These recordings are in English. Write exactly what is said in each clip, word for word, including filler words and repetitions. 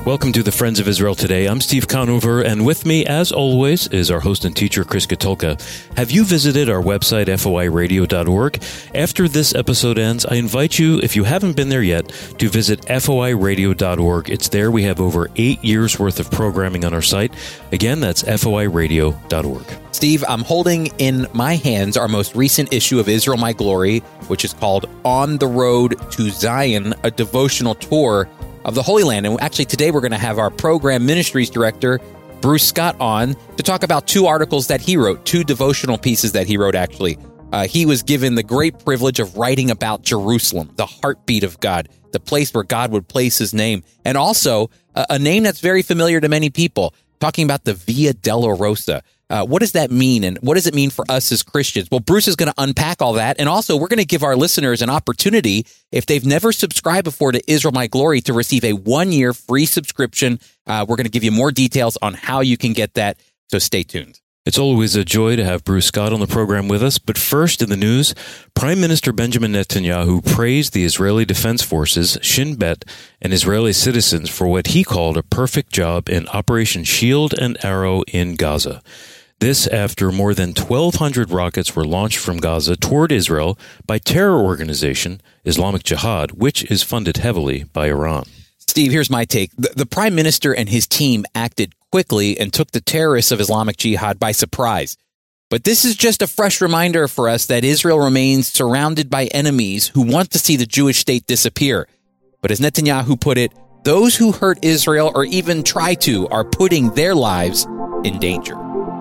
Welcome to the Friends of Israel Today. I'm Steve Conover, and with me, as always, is our host and teacher, Chris Katulka. Have you visited our website, F O I radio dot org? After this episode ends, I invite you, if you haven't been there yet, to visit F O I radio dot org. It's there. We have over eight years' worth of programming on our site. Again, that's F O I radio dot org. Steve, I'm holding in my hands our most recent issue of Israel My Glory, which is called On the Road to Zion, a devotional tour of the Holy Land. And actually, today we're going to have our program ministries director, Bruce Scott, on to talk about two articles that he wrote, two devotional pieces that he wrote, actually. Uh, he was given the great privilege of writing about Jerusalem, the heartbeat of God, the place where God would place his name, and also a, a name that's very familiar to many people, talking about the Via Dolorosa. Uh, what does that mean, and what does it mean for us as Christians? Well, Bruce is going to unpack all that, and also we're going to give our listeners an opportunity, if they've never subscribed before to Israel My Glory, to receive a one-year free subscription. Uh, we're going to give you more details on how you can get that, so stay tuned. It's always a joy to have Bruce Scott on the program with us, but first in the news, Prime Minister Benjamin Netanyahu praised the Israeli Defense Forces, Shin Bet, and Israeli citizens for what he called a perfect job in Operation Shield and Arrow in Gaza. This after more than twelve hundred rockets were launched from Gaza toward Israel by terror organization Islamic Jihad, which is funded heavily by Iran. Steve, here's my take. The, the prime minister and his team acted quickly and took the terrorists of Islamic Jihad by surprise. But this is just a fresh reminder for us that Israel remains surrounded by enemies who want to see the Jewish state disappear. But as Netanyahu put it, those who hurt Israel or even try to are putting their lives in danger.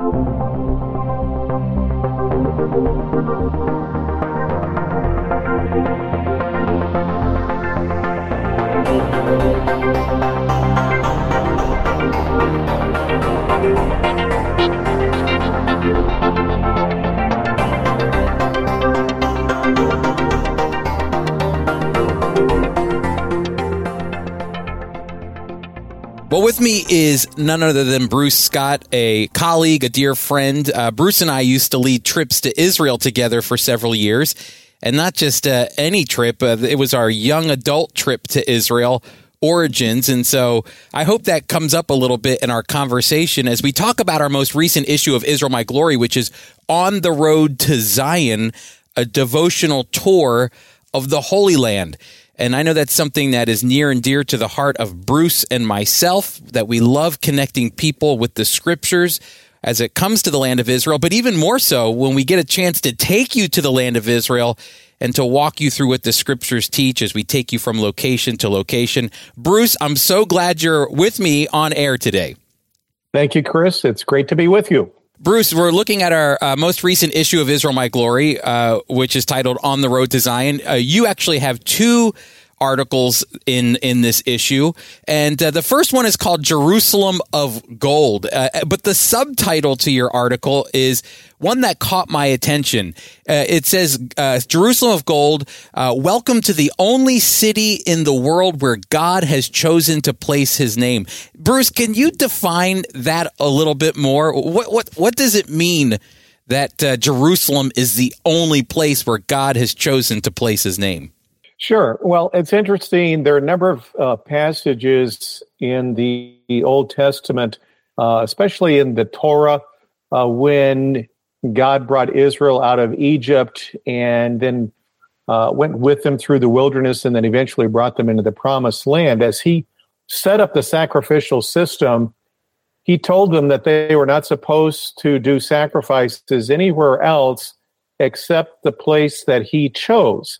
Well, with me is none other than Bruce Scott, a colleague, a dear friend. Uh, Bruce and I used to lead trips to Israel together for several years, and not just uh, any trip. Uh, it was our young adult trip to Israel, Origins, and so I hope that comes up a little bit in our conversation as we talk about our most recent issue of Israel My Glory, which is On the Road to Zion, a devotional tour of the Holy Land. And I know that's something that is near and dear to the heart of Bruce and myself, that we love connecting people with the scriptures as it comes to the land of Israel, but even more so when we get a chance to take you to the land of Israel and to walk you through what the scriptures teach as we take you from location to location. Bruce, I'm so glad you're with me on air today. Thank you, Chris. It's great to be with you. Bruce, we're looking at our uh, most recent issue of Israel My Glory, uh, which is titled On the Road to Zion. Uh, you actually have two articles in in this issue, and uh, the first one is called Jerusalem of Gold, uh, but the subtitle to your article is one that caught my attention. Uh, it says, uh, Jerusalem of Gold, uh, welcome to the only city in the world where God has chosen to place his name. Bruce, can you define that a little bit more? What what what does it mean that uh, Jerusalem is the only place where God has chosen to place his name? Sure. Well, it's interesting. There are a number of uh, passages in the, the Old Testament, uh, especially in the Torah, uh, when God brought Israel out of Egypt and then uh, went with them through the wilderness and then eventually brought them into the Promised Land. As he set up the sacrificial system, he told them that they were not supposed to do sacrifices anywhere else except the place that he chose.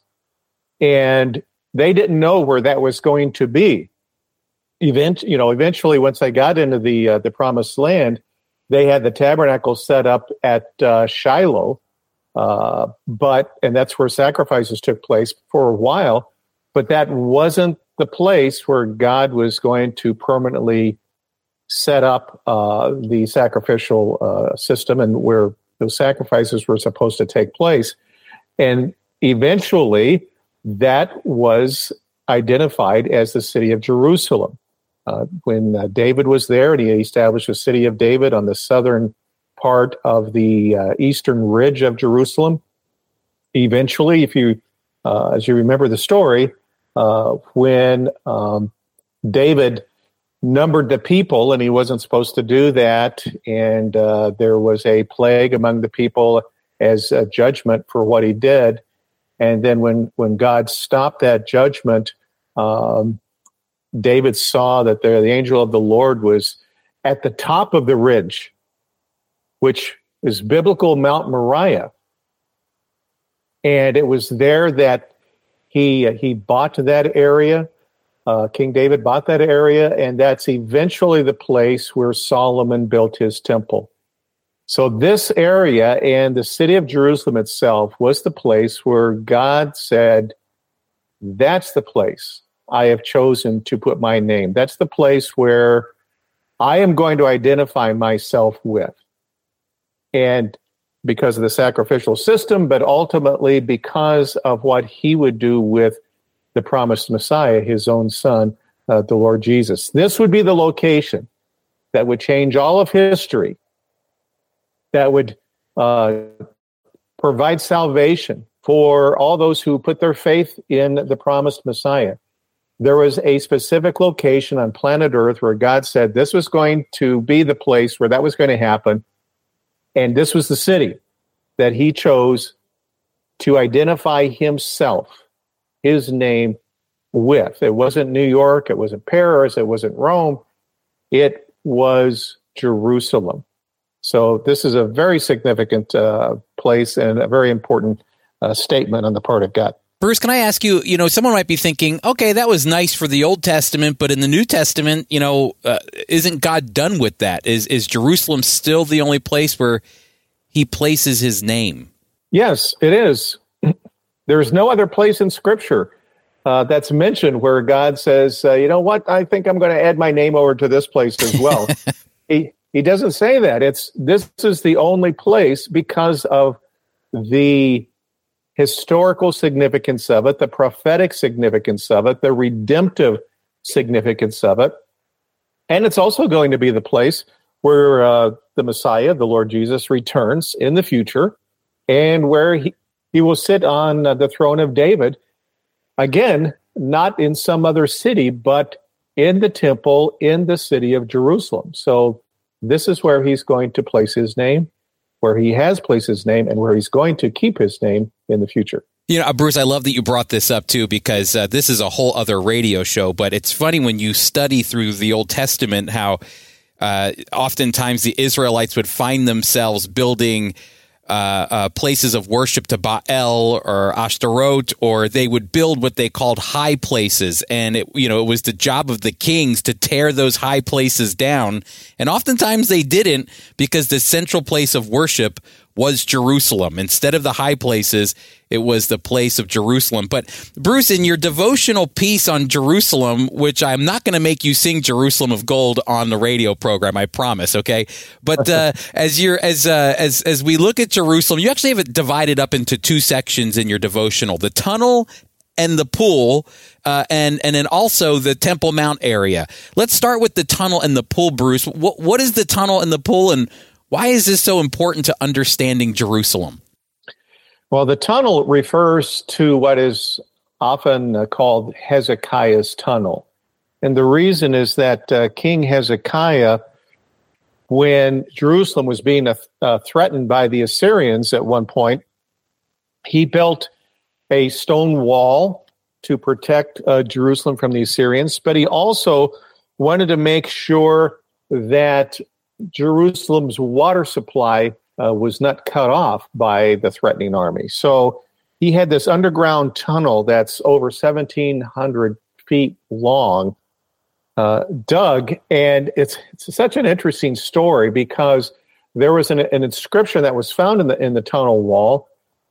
And they didn't know where that was going to be. Event, you know, eventually, once they got into the uh, the Promised Land, they had the tabernacle set up at uh, Shiloh, uh, but and that's where sacrifices took place for a while. But that wasn't the place where God was going to permanently set up uh, the sacrificial uh, system and where those sacrifices were supposed to take place. And eventually, that was identified as the city of Jerusalem. Uh, when uh, David was there and he established the city of David on the southern part of the uh, eastern ridge of Jerusalem. Eventually, if you, uh, as you remember the story, uh, when um, David numbered the people, and he wasn't supposed to do that. And uh, there was a plague among the people as a judgment for what he did. And then when, when God stopped that judgment, um, David saw that there, the angel of the Lord was at the top of the ridge, which is biblical Mount Moriah. And it was there that he he bought that area. Uh, King David bought that area, and that's eventually the place where Solomon built his temple. So this area and the city of Jerusalem itself was the place where God said, that's the place I have chosen to put my name. That's the place where I am going to identify myself with. And because of the sacrificial system, but ultimately because of what he would do with the promised Messiah, his own son, uh, the Lord Jesus. This would be the location that would change all of history, that would uh, provide salvation for all those who put their faith in the promised Messiah. There was a specific location on planet Earth where God said this was going to be the place where that was going to happen, and this was the city that he chose to identify himself, his name, with. It wasn't New York, it wasn't Paris, it wasn't Rome, it was Jerusalem. So this is a very significant uh, place and a very important uh, statement on the part of God. Bruce, can I ask you, you know, someone might be thinking, okay, that was nice for the Old Testament, but in the New Testament, you know, uh, isn't God done with that? Is is Jerusalem still the only place where he places his name? Yes, it is. There's no other place in Scripture uh, that's mentioned where God says, uh, you know what, I think I'm going to add my name over to this place as well. he he doesn't say that. It's this is the only place because of the historical significance of it, the prophetic significance of it, the redemptive significance of it. And it's also going to be the place where uh, the Messiah, the Lord Jesus, returns in the future, and where he, he will sit on uh, the throne of David, again, not in some other city, but in the temple in the city of Jerusalem. So this is where he's going to place his name, where he has placed his name, and where he's going to keep his name in the future. You know, Bruce, I love that you brought this up, too, because uh, this is a whole other radio show, but it's funny when you study through the Old Testament how uh, oftentimes the Israelites would find themselves building Uh, uh, places of worship to Baal or Ashtaroth, or they would build what they called high places. And it, you know, it was the job of the kings to tear those high places down. And oftentimes they didn't, because the central place of worship was Jerusalem. Instead of the high places, it was the place of Jerusalem. But Bruce, in your devotional piece on Jerusalem, which I'm not going to make you sing Jerusalem of Gold on the radio program, I promise, okay? But uh, as you're as uh, as as we look at Jerusalem, you actually have it divided up into two sections in your devotional: the tunnel and the pool, uh, and and then also the Temple Mount area. Let's start with the tunnel and the pool, Bruce. What what is the tunnel and the pool, and why is this so important to understanding Jerusalem? Well, the tunnel refers to what is often uh, called Hezekiah's tunnel. And the reason is that uh, King Hezekiah, when Jerusalem was being uh, uh, threatened by the Assyrians at one point, he built a stone wall to protect uh, Jerusalem from the Assyrians, but he also wanted to make sure that Jerusalem's water supply uh, was not cut off by the threatening army. So he had this underground tunnel that's over seventeen hundred feet long, uh, dug, and it's it's such an interesting story because there was an, an inscription that was found in the in the tunnel wall,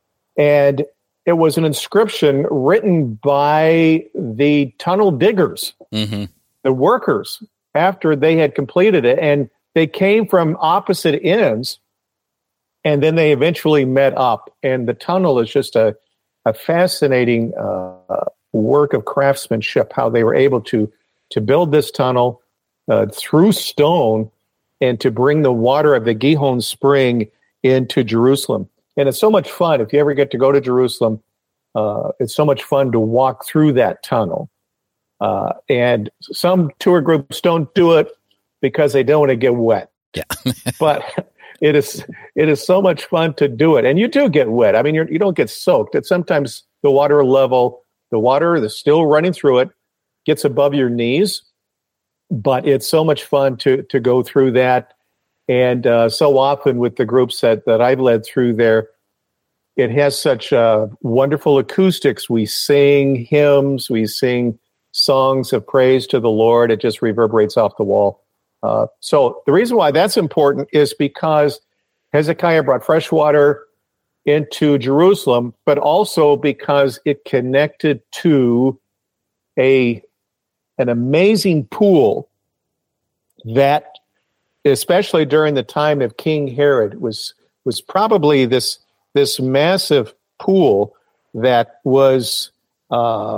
and it was an inscription written by the tunnel diggers, mm-hmm. the workers, after they had completed it, and they came from opposite ends, and then they eventually met up. And the tunnel is just a, a fascinating uh, work of craftsmanship, how they were able to, to build this tunnel uh, through stone and to bring the water of the Gihon Spring into Jerusalem. And it's so much fun. If you ever get to go to Jerusalem, uh, it's so much fun to walk through that tunnel. Uh, and some tour groups don't do it because they don't want to get wet. Yeah. But it is it is so much fun to do it. And you do get wet. I mean, you're, you don't get soaked. It's sometimes the water level, the water that's still running through it gets above your knees. But it's so much fun to to go through that. And uh, so often with the groups that, that I've led through there, it has such uh, wonderful acoustics. We sing hymns, we sing songs of praise to the Lord. It just reverberates off the wall. Uh, so the reason why that's important is because Hezekiah brought fresh water into Jerusalem, but also because it connected to a an amazing pool that, especially during the time of King Herod, was was probably this this massive pool that was uh,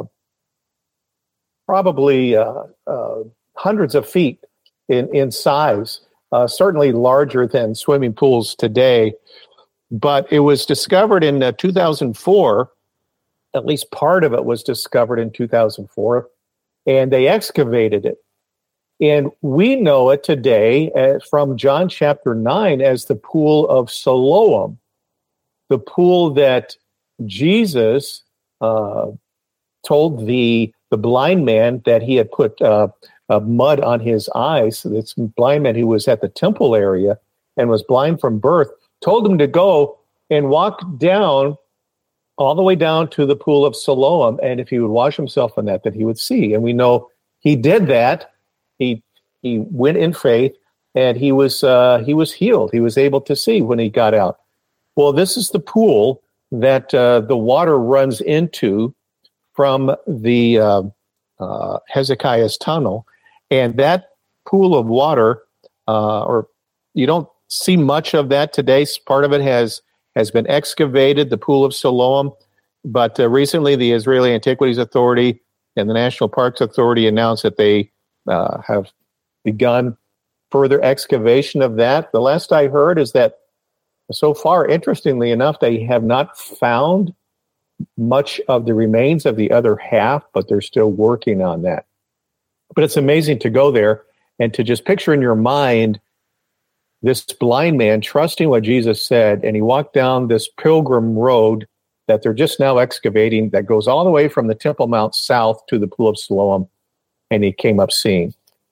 probably uh, uh, hundreds of feet in in size, uh, certainly larger than swimming pools today. But it was discovered in uh, two thousand four. At least part of it was discovered in two thousand four, and they excavated it. And we know it today uh, from John chapter nine as the pool of Siloam, the pool that Jesus uh, told the the blind man that he had put uh, uh, mud on his eyes. So this blind man who was at the temple area and was blind from birth told him to go and walk down all the way down to the pool of Siloam, and if he would wash himself in that, that he would see. And we know he did that. He he went in faith, and he was uh, he was healed. He was able to see when he got out. Well, this is the pool that uh, the water runs into from the uh, uh, Hezekiah's tunnel, and that pool of water, uh, or you don't see much of that today. Part of it has has been excavated, the pool of Siloam, but uh, recently the Israeli Antiquities Authority and the National Parks Authority announced that they uh, have begun further excavation of that. The last I heard is that so far, interestingly enough, they have not found much of the remains of the other half, but they're still working on that. But it's amazing to go there and to just picture in your mind this blind man trusting what Jesus said, and he walked down this pilgrim road that they're just now excavating that goes all the way from the Temple Mount south to the Pool of Siloam, and he came up seeing.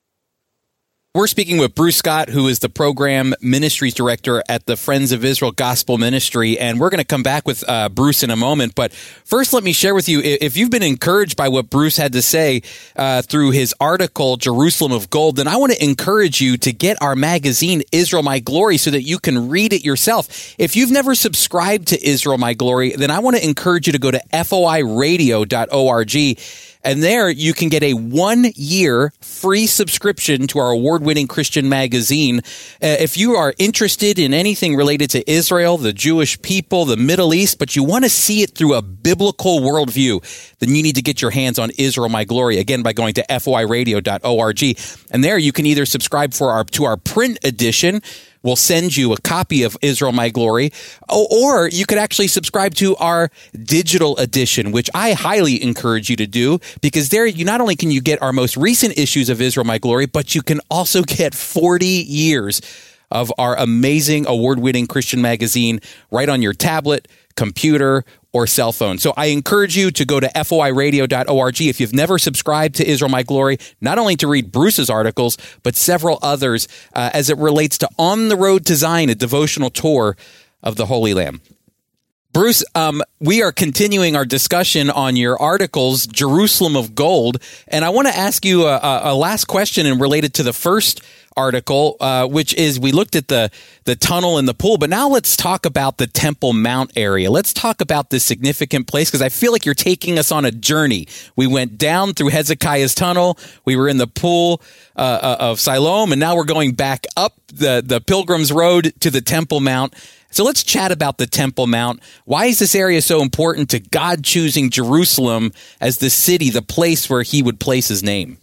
We're speaking with Bruce Scott, who is the program ministries director at the Friends of Israel Gospel Ministry, and we're going to come back with uh, Bruce in a moment. But first, let me share with you, if you've been encouraged by what Bruce had to say uh, through his article, Jerusalem of Gold, then I want to encourage you to get our magazine, Israel My Glory, so that you can read it yourself. If you've never subscribed to Israel My Glory, then I want to encourage you to go to F O I radio dot org. And there you can get a one-year free subscription to our award-winning Christian magazine. Uh, if you are interested in anything related to Israel, the Jewish people, the Middle East, but you want to see it through a biblical worldview, then you need to get your hands on Israel My Glory, again, by going to F O I radio dot org. And there you can either subscribe for our to our print edition. We'll send you a copy of Israel My Glory, or you could actually subscribe to our digital edition, which I highly encourage you to do, because there you not only can you get our most recent issues of Israel My Glory, but you can also get forty years of our amazing award-winning Christian magazine right on your tablet, computer, or cell phone. So I encourage you to go to F O I radio dot org if you've never subscribed to Israel My Glory, not only to read Bruce's articles, but several others uh, as it relates to On the Road to Zion, a devotional tour of the Holy Land. Bruce, um, we are continuing our discussion on your articles, Jerusalem of Gold, and I want to ask you a, a last question and related to the first article, uh, which is we looked at the, the tunnel and the pool, but now let's talk about the Temple Mount area. Let's talk about this significant place, because I feel like you're taking us on a journey. We went down through Hezekiah's tunnel, we were in the pool uh, of Siloam, and now we're going back up the, the Pilgrim's Road to the Temple Mount. So let's chat about the Temple Mount. Why is this area so important to God choosing Jerusalem as the city, the place where he would place his name?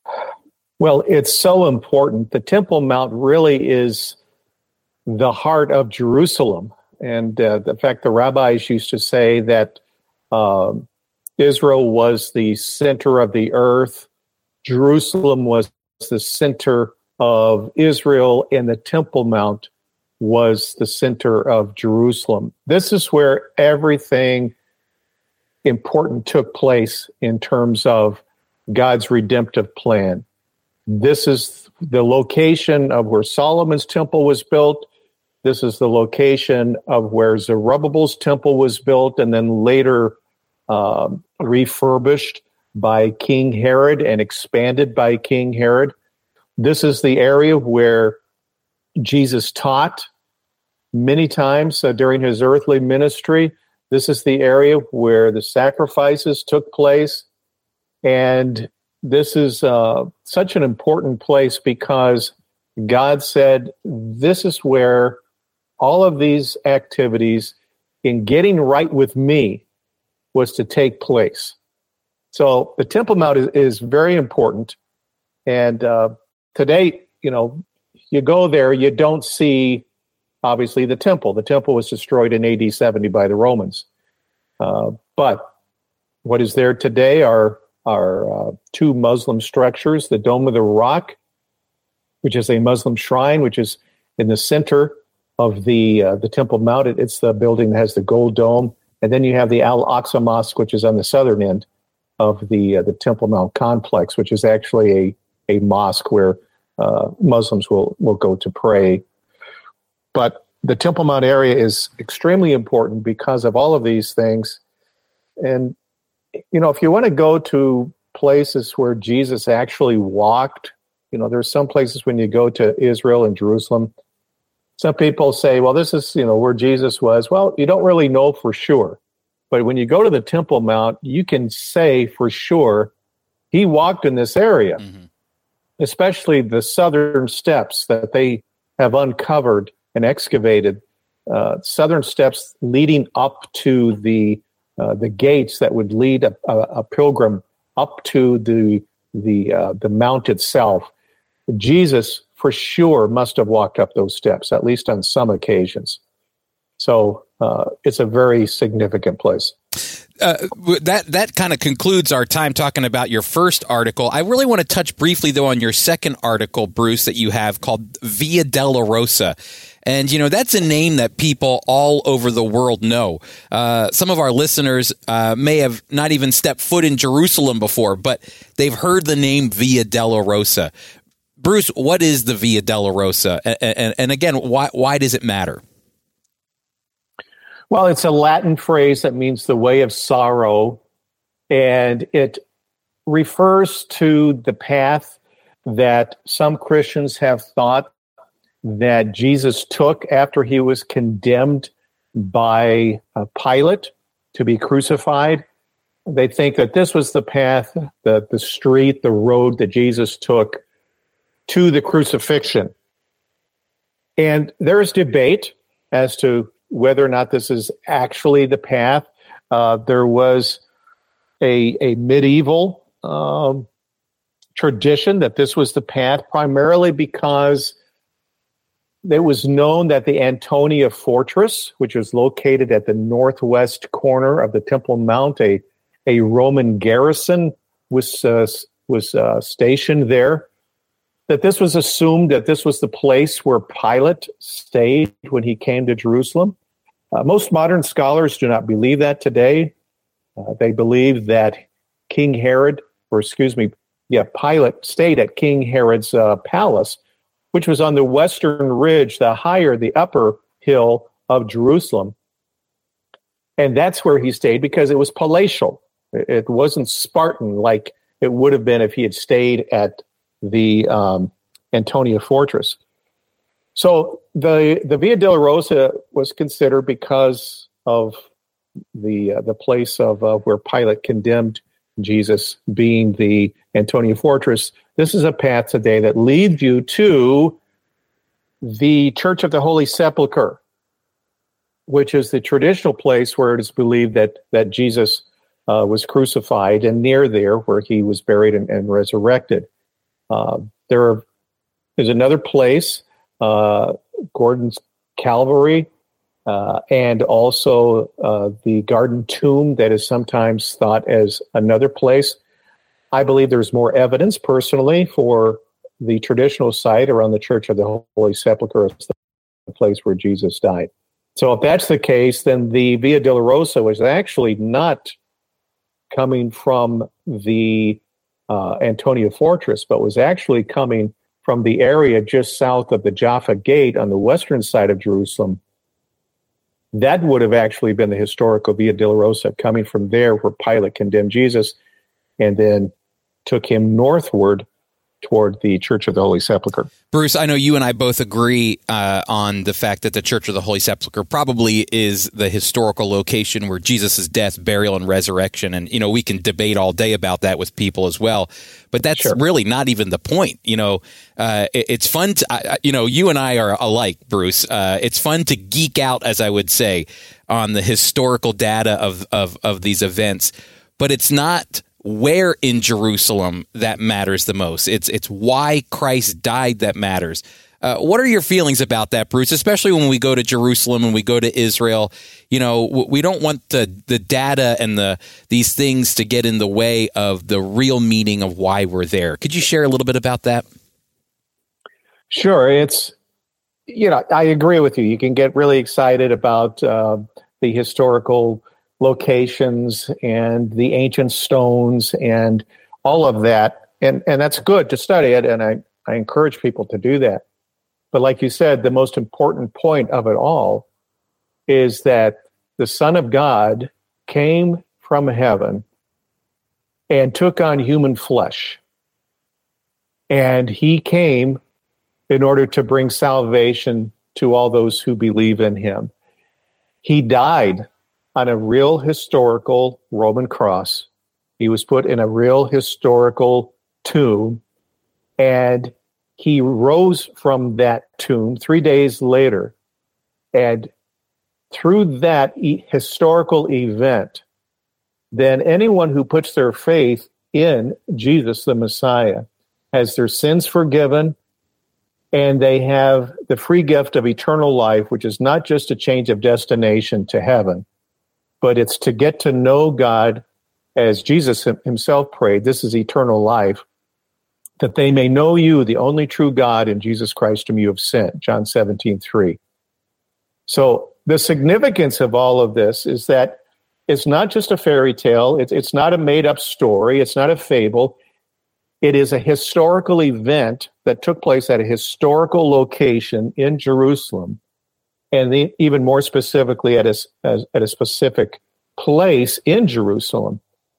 Well, it's so important. The Temple Mount really is the heart of Jerusalem. And uh, in fact, the rabbis used to say that um, Israel was the center of the earth, Jerusalem was the center of Israel, and the Temple Mount was the center of Jerusalem. This is where everything important took place in terms of God's redemptive plan. This is the location of where Solomon's temple was built. This is the location of where Zerubbabel's temple was built and then later uh, refurbished by King Herod and expanded by King Herod. This is the area where Jesus taught many times uh, during his earthly ministry. This is the area where the sacrifices took place. And this is uh, such an important place because God said, this is where all of these activities in getting right with me was to take place. So the Temple Mount is, is very important. And uh, today, you know, you go there, you don't see, obviously, the temple. The temple was destroyed in A D seventy by the Romans. Uh, but what is there today are, are uh, two Muslim structures, the Dome of the Rock, which is a Muslim shrine, which is in the center of the uh, the Temple Mount. It, it's the building that has the gold dome. And then you have the Al-Aqsa Mosque, which is on the southern end of the uh, the Temple Mount complex, which is actually a, a mosque where uh, Muslims will, will go to pray. But the Temple Mount area is extremely important because of all of these things. And, you know, if you want to go to places where Jesus actually walked, you know, there's some places when you go to Israel and Jerusalem, some people say, well, this is, you know, where Jesus was. Well, you don't really know for sure. But when you go to the Temple Mount, you can say for sure he walked in this area, mm-hmm. especially the southern steps that they have uncovered and excavated, uh, southern steps leading up to the uh, the gates that would lead a, a, a pilgrim up to the the uh, the mount itself. Jesus, for sure, must have walked up those steps, at least on some occasions. So uh, it's a very significant place. Uh, that that kind of concludes our time talking about your first article. I really want to touch briefly, though, on your second article, Bruce, that you have called Via Dolorosa. And, you know, that's a name that people all over the world know. Uh, some of our listeners uh, may have not even stepped foot in Jerusalem before, but they've heard the name Via Dolorosa. Bruce, what is the Via Dolorosa? And, and, and again, why why does it matter? Well, it's a Latin phrase that means the way of sorrow, and it refers to the path that some Christians have thought that Jesus took after he was condemned by uh, Pilate to be crucified. They think that this was the path, the, the street, the road that Jesus took to the crucifixion. And there's debate as to whether or not this is actually the path. Uh, there was a, a medieval um, tradition that this was the path, primarily because it was known that the Antonia Fortress, which was located at the northwest corner of the Temple Mount, a, a Roman garrison was, uh, was uh, stationed there, that this was assumed that this was the place where Pilate stayed when he came to Jerusalem. Uh, most modern scholars do not believe that today. Uh, they believe that King Herod, or excuse me, yeah, Pilate stayed at King Herod's uh, palace, which was on the western ridge, the higher, the upper hill of Jerusalem. And that's where he stayed because it was palatial. It wasn't Spartan like it would have been if he had stayed at the um, Antonia Fortress. So the the Via Dolorosa was considered because of the uh, the place of uh, where Pilate condemned Jesus being the Antonia Fortress. This is a path today that leads you to the Church of the Holy Sepulchre, which is the traditional place where it is believed that that Jesus uh, was crucified, and near there where he was buried and, and resurrected. Uh, there are, there's another place, uh, Gordon's Calvary, uh, and also uh, the Garden Tomb that is sometimes thought as another place. I believe there's more evidence personally for the traditional site around the Church of the Holy Sepulchre as the place where Jesus died. So if that's the case, then the Via Dolorosa was actually not coming from the uh, Antonia Fortress, but was actually coming from the area just south of the Jaffa Gate on the western side of Jerusalem. That would have actually been the historical Via Dolorosa, coming from there where Pilate condemned Jesus and then took him northward toward the Church of the Holy Sepulchre. Bruce, I know you and I both agree uh, on the fact that the Church of the Holy Sepulchre probably is the historical location where Jesus' death, burial, and resurrection. And, you know, we can debate all day about that with people as well. But that's sure. really not even the point. You know, uh, it, it's fun to, uh, you know, you and I are alike, Bruce. Uh, it's fun to geek out, as I would say, on the historical data of, of, of these events. But it's not where in Jerusalem that matters the most. It's it's why Christ died that matters. Uh, what are your feelings about that, Bruce? Especially when we go to Jerusalem and we go to Israel, you know, we don't want the the data and the these things to get in the way of the real meaning of why we're there. Could you share a little bit about that? Sure. It's, you know, I agree with you. You can get really excited about uh, the historical locations and the ancient stones and all of that. And and that's good to study it, and I, I encourage people to do that. But like you said, the most important point of it all is that the Son of God came from heaven and took on human flesh. And he came in order to bring salvation to all those who believe in him. He died on a real historical Roman cross. He was put in a real historical tomb, and he rose from that tomb three days later. And through that e- historical event, then anyone who puts their faith in Jesus, the Messiah, has their sins forgiven, and they have the free gift of eternal life, which is not just a change of destination to heaven, but it's to get to know God as Jesus himself prayed. This is eternal life, that they may know you, the only true God, and Jesus Christ whom you have sent, John seventeen three. So the significance of all of this is that it's not just a fairy tale. It's, it's not a made-up story. It's not a fable. It is a historical event that took place at a historical location in Jerusalem, and the, even more specifically at a, as, at a specific place in Jerusalem,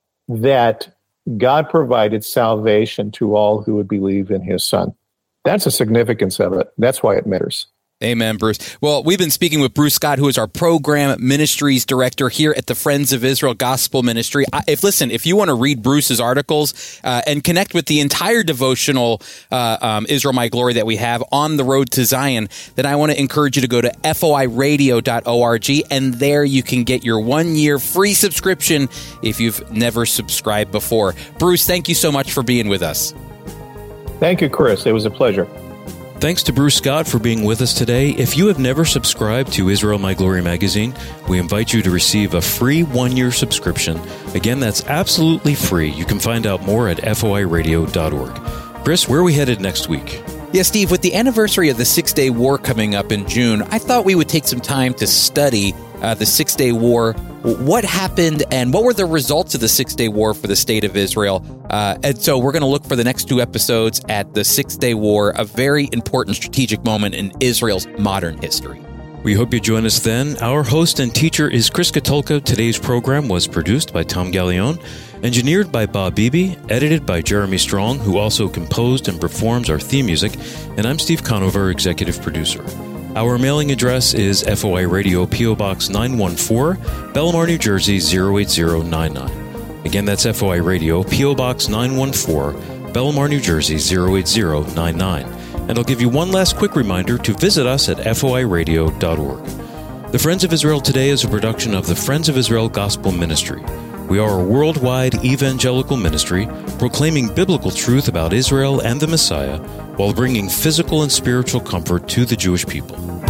that God provided salvation to all who would believe in his Son. That's the significance of it. That's why it matters. Amen, Bruce. Well, we've been speaking with Bruce Scott, who is our program ministries director here at the Friends of Israel Gospel Ministry. I, if listen, if you want to read Bruce's articles uh, and connect with the entire devotional uh, um, Israel My Glory that we have on the road to Zion, then I want to encourage you to go to F O I radio dot org, and there you can get your one-year free subscription if you've never subscribed before. Bruce, thank you so much for being with us. Thank you, Chris. It was a pleasure. Thanks to Bruce Scott for being with us today. If you have never subscribed to Israel My Glory magazine, we invite you to receive a free one-year subscription. Again, that's absolutely free. You can find out more at F O I radio dot org. Chris, where are we headed next week? Yeah, Steve, with the anniversary of the Six-Day War coming up in June, I thought we would take some time to study uh, the Six-Day War. What happened and what were the results of the Six-Day War for the state of Israel? Uh, and so we're going to look for the next two episodes at the Six-Day War, a very important strategic moment in Israel's modern history. We hope you join us then. Our host and teacher is Chris Katulka. Today's program was produced by Tom Gallione, engineered by Bob Beebe, edited by Jeremy Strong, who also composed and performs our theme music, and I'm Steve Conover, executive producer. Our mailing address is F O I Radio, P O Box nine one four, Belmar, New Jersey zero eight zero nine nine. Again, that's F O I Radio, P O Box nine one four, Belmar, New Jersey zero eight zero nine nine. And I'll give you one last quick reminder to visit us at F O I radio dot org. The Friends of Israel Today is a production of the Friends of Israel Gospel Ministry. We are a worldwide evangelical ministry proclaiming biblical truth about Israel and the Messiah while bringing physical and spiritual comfort to the Jewish people.